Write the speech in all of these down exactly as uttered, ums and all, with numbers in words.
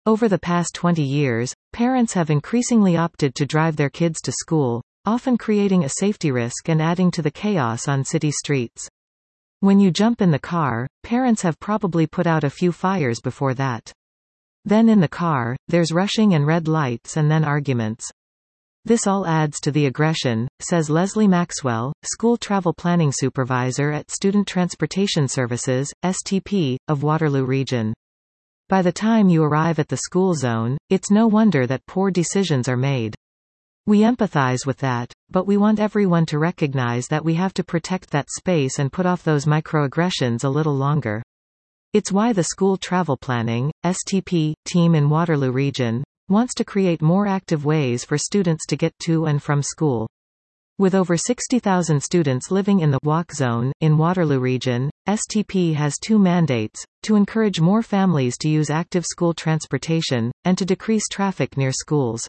Over the past twenty years, parents have increasingly opted to drive their kids to school, often creating a safety risk and adding to the chaos on city streets. When you jump in the car, parents have probably put out a few fires before that. Then in the car, there's rushing and red lights and then arguments. This all adds to the aggression, says Leslie Maxwell, school travel planning supervisor at Student Transportation Services, S T P, of Waterloo Region. By the time you arrive at the school zone, it's no wonder that poor decisions are made. We empathize with that, but we want everyone to recognize that we have to protect that space and put off those microaggressions a little longer. It's why the School Travel Planning, S T P, team in Waterloo Region, wants to create more active ways for students to get to and from school. With over sixty thousand students living in the walk zone in Waterloo Region, S T P has two mandates: to encourage more families to use active school transportation, and to decrease traffic near schools.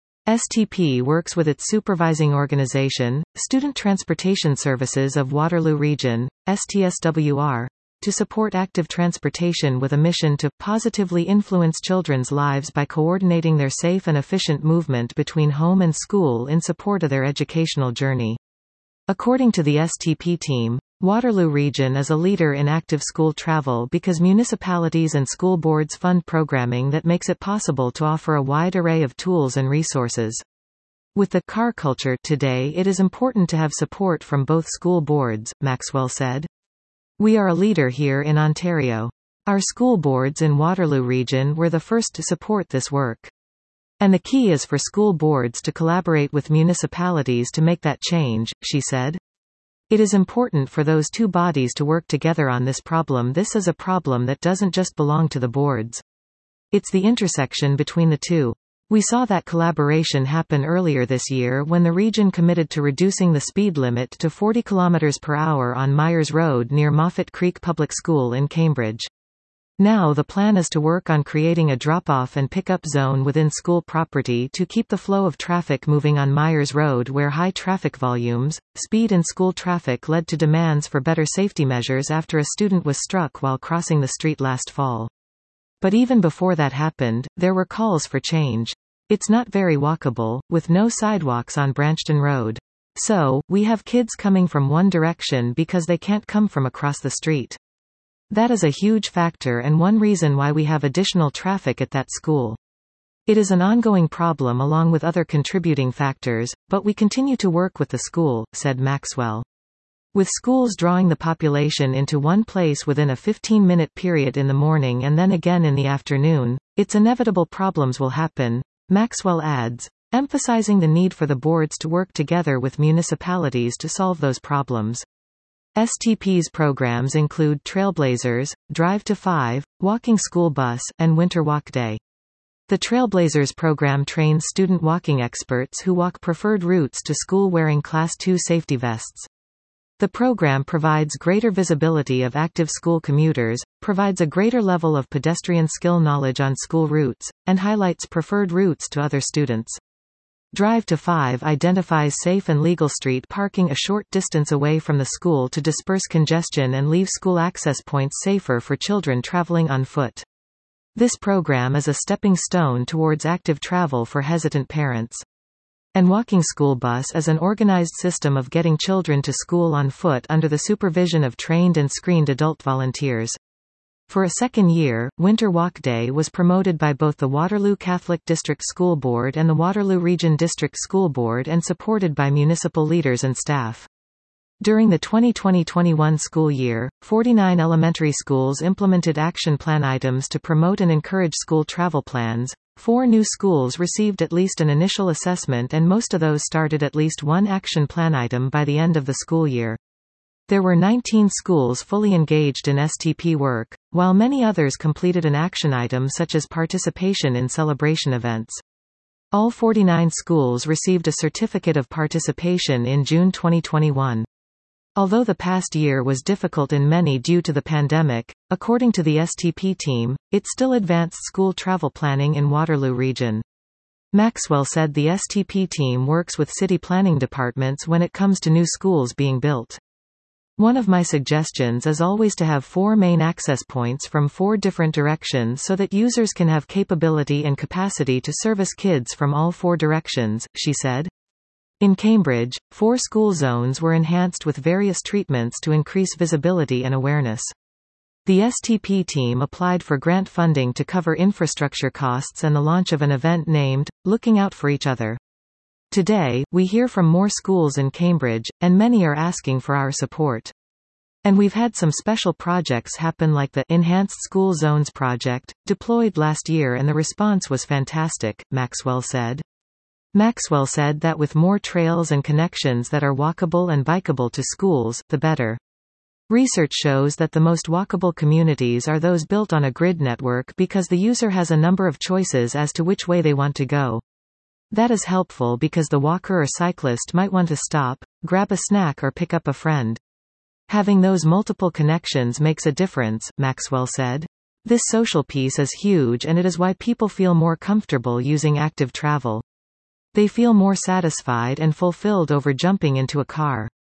S T P works with its supervising organization, Student Transportation Services of Waterloo Region, S T S W R, to support active transportation with a mission to positively influence children's lives by coordinating their safe and efficient movement between home and school in support of their educational journey. According to the S T P team, Waterloo Region is a leader in active school travel because municipalities and school boards fund programming that makes it possible to offer a wide array of tools and resources. With the car culture today, it is important to have support from both school boards, Maxwell said. We are a leader here in Ontario. Our school boards in Waterloo Region were the first to support this work. And the key is for school boards to collaborate with municipalities to make that change, she said. It is important for those two bodies to work together on this problem. This is a problem that doesn't just belong to the boards. It's the intersection between the two. We saw that collaboration happen earlier this year when the region committed to reducing the speed limit to forty kilometers per hour on Myers Road near Moffat Creek Public School in Cambridge. Now the plan is to work on creating a drop-off and pick-up zone within school property to keep the flow of traffic moving on Myers Road, where high traffic volumes, speed and school traffic led to demands for better safety measures after a student was struck while crossing the street last fall. But even before that happened, there were calls for change. It's not very walkable, with no sidewalks on Branchton Road. So, we have kids coming from one direction because they can't come from across the street. That is a huge factor and one reason why we have additional traffic at that school. It is an ongoing problem along with other contributing factors, but we continue to work with the school, said Maxwell. With schools drawing the population into one place within a fifteen-minute period in the morning and then again in the afternoon, it's inevitable problems will happen, Maxwell adds, emphasizing the need for the boards to work together with municipalities to solve those problems. S T P's programs include Trailblazers, Drive to Five, Walking School Bus, and Winter Walk Day. The Trailblazers program trains student walking experts who walk preferred routes to school wearing Class two safety vests. The program provides greater visibility of active school commuters, provides a greater level of pedestrian skill knowledge on school routes, and highlights preferred routes to other students. Drive to Five identifies safe and legal street parking a short distance away from the school to disperse congestion and leave school access points safer for children traveling on foot. This program is a stepping stone towards active travel for hesitant parents. And Walking School Bus is an organized system of getting children to school on foot under the supervision of trained and screened adult volunteers. For a second year, Winter Walk Day was promoted by both the Waterloo Catholic District School Board and the Waterloo Region District School Board and supported by municipal leaders and staff. During the twenty twenty twenty-one school year, forty-nine elementary schools implemented action plan items to promote and encourage school travel plans. Four new schools received at least an initial assessment and most of those started at least one action plan item by the end of the school year. There were nineteen schools fully engaged in S T P work, while many others completed an action item such as participation in celebration events. All forty-nine schools received a certificate of participation in June twenty twenty-one. Although the past year was difficult in many due to the pandemic, according to the S T P team, it still advanced school travel planning in Waterloo Region. Maxwell said the S T P team works with city planning departments when it comes to new schools being built. One of my suggestions is always to have four main access points from four different directions so that users can have capability and capacity to service kids from all four directions, she said. In Cambridge, four school zones were enhanced with various treatments to increase visibility and awareness. The S T P team applied for grant funding to cover infrastructure costs and the launch of an event named, Looking Out for Each Other. Today, we hear from more schools in Cambridge, and many are asking for our support. And we've had some special projects happen like the Enhanced School Zones project, deployed last year, and the response was fantastic, Maxwell said. Maxwell said that with more trails and connections that are walkable and bikeable to schools, the better. Research shows that the most walkable communities are those built on a grid network because the user has a number of choices as to which way they want to go. That is helpful because the walker or cyclist might want to stop, grab a snack or pick up a friend. Having those multiple connections makes a difference, Maxwell said. This social piece is huge, and it is why people feel more comfortable using active travel. They feel more satisfied and fulfilled over jumping into a car.